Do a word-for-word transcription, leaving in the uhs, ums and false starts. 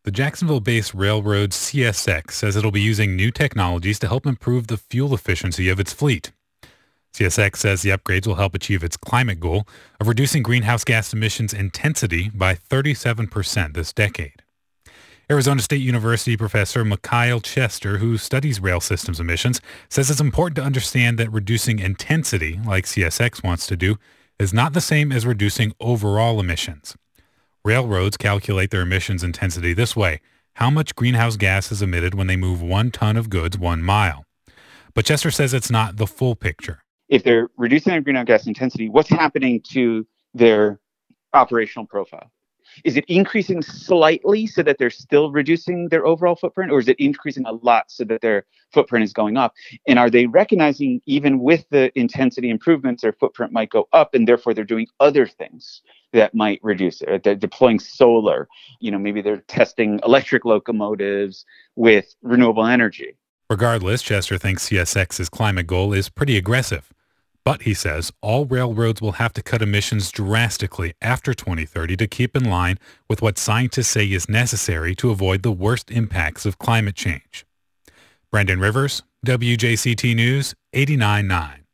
The Jacksonville-based railroad C S X says it'll be using new technologies to help improve the fuel efficiency of its fleet. C S X says the upgrades will help achieve its climate goal of reducing greenhouse gas emissions intensity by thirty-seven percent this decade. Arizona State University professor Mikhail Chester, who studies rail systems emissions, says it's important to understand that reducing intensity, like C S X wants to do, is not the same as reducing overall emissions. Railroads calculate their emissions intensity this way: how much greenhouse gas is emitted when they move one ton of goods one mile. But Chester says it's not the full picture. If they're reducing their greenhouse gas intensity, what's happening to their operational profile? Is it increasing slightly so that they're still reducing their overall footprint, or is it increasing a lot so that their footprint is going up? And are they recognizing even with the intensity improvements, their footprint might go up, and therefore they're doing other things that might reduce it? They're deploying solar. You know, maybe they're testing electric locomotives with renewable energy. Regardless, Chester thinks C S X's climate goal is pretty aggressive. But, he says, all railroads will have to cut emissions drastically after twenty thirty to keep in line with what scientists say is necessary to avoid the worst impacts of climate change. Brendan Rivers, W J C T News, eighty-nine point nine.